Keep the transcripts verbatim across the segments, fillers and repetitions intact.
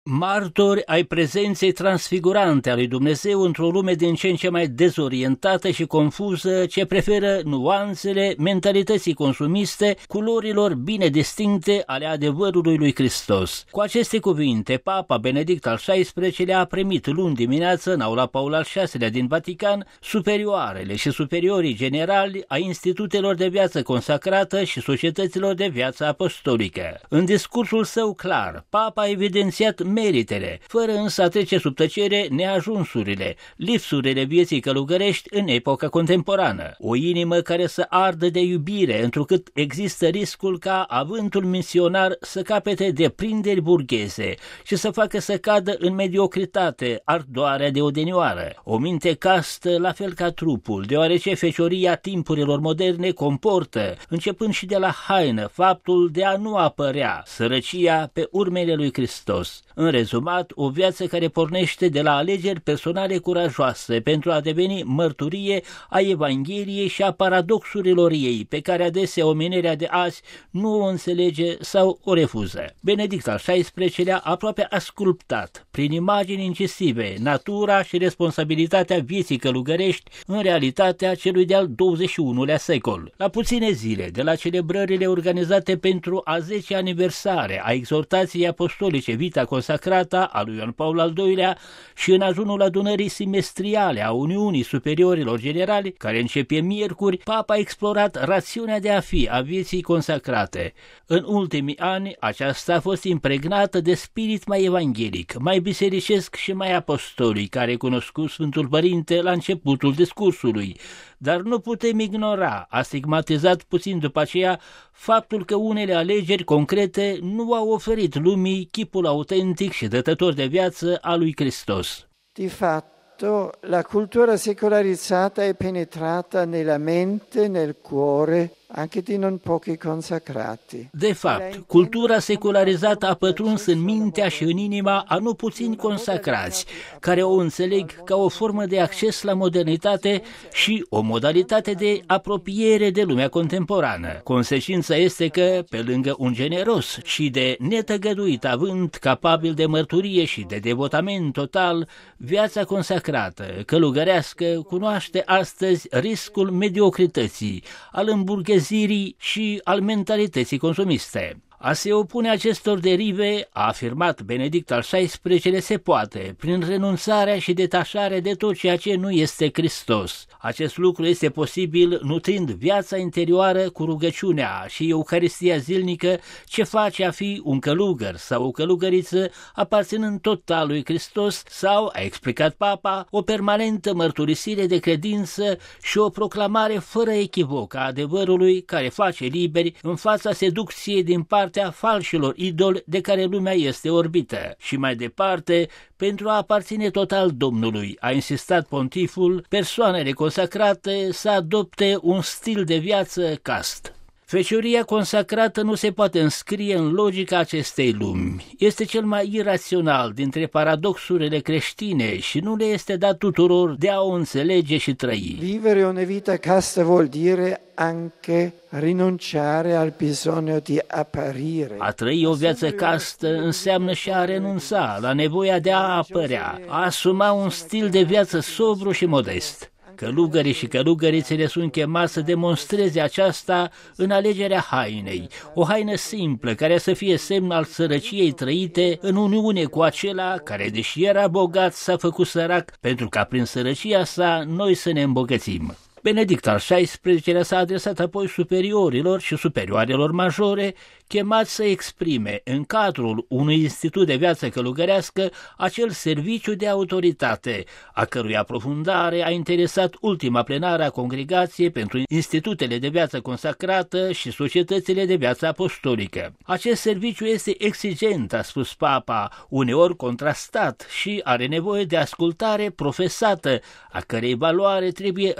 Martori ai prezenței transfigurante a lui Dumnezeu într-o lume din ce în ce mai dezorientată și confuză, ce preferă nuanțele mentalității consumiste culorilor bine distincte ale adevărului lui Hristos. Cu aceste cuvinte, Papa Benedict al șaisprezecelea-lea a primit luni dimineață în aula Paul al șaselea din Vatican superioarele și superiorii generali a institutelor de viață consacrată și societăților de viață apostolică. În discursul său clar, Papa a evidențiat meritele, fără însă a trece sub tăcere neajunsurile, lipsurile vieții călugărești în epoca contemporană. O inimă care să ardă de iubire, întrucât există riscul ca avântul misionar să capete deprinderi burgheze și să facă să cadă în mediocritate ardoarea de odinioară. O minte castă, la fel ca trupul, deoarece fecioria timpurilor moderne comportă, începând și de la haină, faptul de a nu apărea, sărăcia pe urmele lui Hristos. În rezumat, o viață care pornește de la alegeri personale curajoase pentru a deveni mărturie a Evangheliei și a paradoxurilor ei, pe care adesea omenirea de azi nu o înțelege sau o refuză. Benedict al șaisprezecelea-lea aproape a sculptat, prin imagini incisive, natura și responsabilitatea vieții călugărești în realitatea celui de-al douăzeci și unulea secol. La puține zile de la celebrările organizate pentru a zecea aniversare a exhortației apostolice Vita Consacrata a lui Ioan Paul al doilea și în ajunul adunării semestriale a Uniunii Superiorilor Generali, care începe miercuri, Papa a explorat rațiunea de a fi a vieții consacrate. În ultimii ani, aceasta a fost impregnată de spirit mai evanghelic, mai bisericesc și mai apostolic, care cunoscut Sfântul Părinte la începutul discursului. Dar nu putem ignora, a stigmatizat puțin după aceea, faptul că unele alegeri concrete nu au oferit lumii chipul autentic și dătător de viață a lui Hristos. Di fatto, la cultura secolarizzata è penetrata nella mente, nel cuore, anche di non pochi consacrati. De fapt, cultura secularizată a pătruns în mintea și în inima a nu puțini consacrați, care o înțeleg ca o formă de acces la modernitate și o modalitate de apropiere de lumea contemporană. Consecința este că, pe lângă un generos și de netăgăduit avânt capabil de mărturie și de devotament total, viața consacrată, călugărească, cunoaște astăzi riscul mediocrității, al îmburghezării și al mentalității consumiste. A se opune acestor derive, a afirmat Benedict al șaisprezecelea-lea, se poate, prin renunțarea și detașarea de tot ceea ce nu este Hristos. Acest lucru este posibil nutrind viața interioară cu rugăciunea și Eucaristia zilnică, ce face a fi un călugăr sau o călugăriță aparținând total lui Hristos sau, a explicat Papa, o permanentă mărturisire de credință și o proclamare fără echivoc a adevărului care face liberi în fața seducției din partea falșilor idoli de care lumea este orbită. Și mai departe, pentru a aparține total Domnului, a insistat pontiful, persoanele consacrate să adopte un stil de viață cast. Fecioria consacrată nu se poate înscrie în logica acestei lumi. Este cel mai irațional dintre paradoxurile creștine și nu le este dat tuturor de a o înțelege și trăi. Vivere una vita casta vuol dire anche rinunciare al bisogno di apparire. A trăi o viață castă înseamnă și a renunța la nevoia de a apărea, a asuma un stil de viață sobru și modest. Călugării și călugărițele sunt chemați să demonstreze aceasta în alegerea hainei, o haină simplă care să fie semn al sărăciei trăite în uniune cu acela care, deși era bogat, s-a făcut sărac pentru ca prin sărăcia sa noi să ne îmbogățim. Benedict al șaisprezecelea-lea s-a adresat apoi superiorilor și superioarelor majore, chemați să exprime în cadrul unui institut de viață călugărească acel serviciu de autoritate, a cărui aprofundare a interesat ultima plenară a Congregației pentru institutele de viață consacrată și societățile de viață apostolică. Acest serviciu este exigent, a spus Papa, uneori contrastat și are nevoie de ascultare profesată, a cărei valoare trebuie descoperită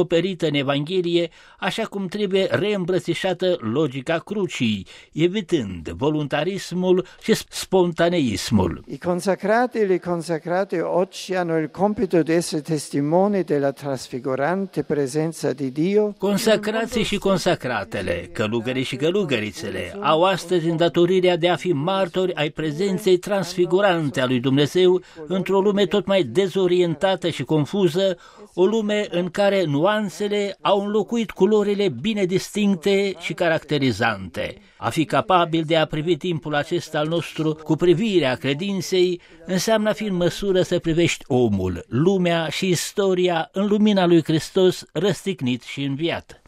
descoperită în Evanghelie, așa cum trebuie reîmbrățișată logica crucii, evitând voluntarismul și spontaneismul. I consacrati e le consacrate oggi hanno il compito di essere testimoni della trasfigurante presenza di Dio. Consacrații și consacratele, călugării și călugărițele, au astăzi îndatorirea de a fi martori ai prezenței transfigurante a lui Dumnezeu într-o lume tot mai dezorientată și confuză, o lume în care nuanțele au înlocuit culorile bine distincte și caracterizante. A fi capabil de a privi timpul acesta al nostru cu privirea credinței înseamnă a fi în măsură să privești omul, lumea și istoria în lumina lui Hristos răstignit și înviat.